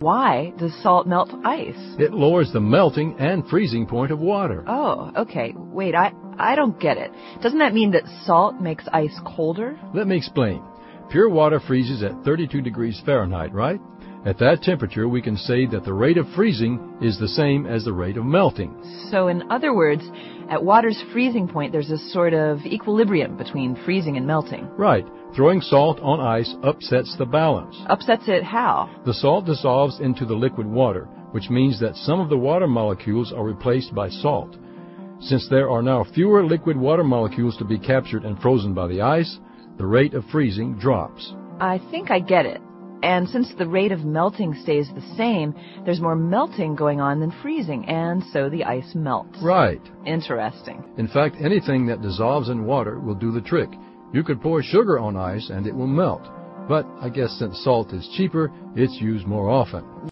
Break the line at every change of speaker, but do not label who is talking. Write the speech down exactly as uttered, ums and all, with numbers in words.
why does salt melt ice?
It lowers the melting and freezing point of water.
Oh, okay. Wait, I, I don't get it. Doesn't that mean that salt makes ice colder?
Let me explain. Pure water freezes at thirty-two degrees Fahrenheit, right? At that temperature, we can say that the rate of freezing is the same as the rate of melting.
So in other words, at water's freezing point, there's a sort of equilibrium between freezing and melting.
Right. Throwing salt on ice upsets the balance.
Upsets it how?
The salt dissolves into the liquid water, which means that some of the water molecules are replaced by salt. Since there are now fewer liquid water molecules to be captured and frozen by the ice, the rate of freezing drops.
I think I get it. And since the rate of melting stays the same, there's more melting going on than freezing, and so the ice melts.
Right.
Interesting.
In fact, anything that dissolves in water will do the trick. You could pour sugar on ice and it will melt. But I guess since salt is cheaper, it's used more often.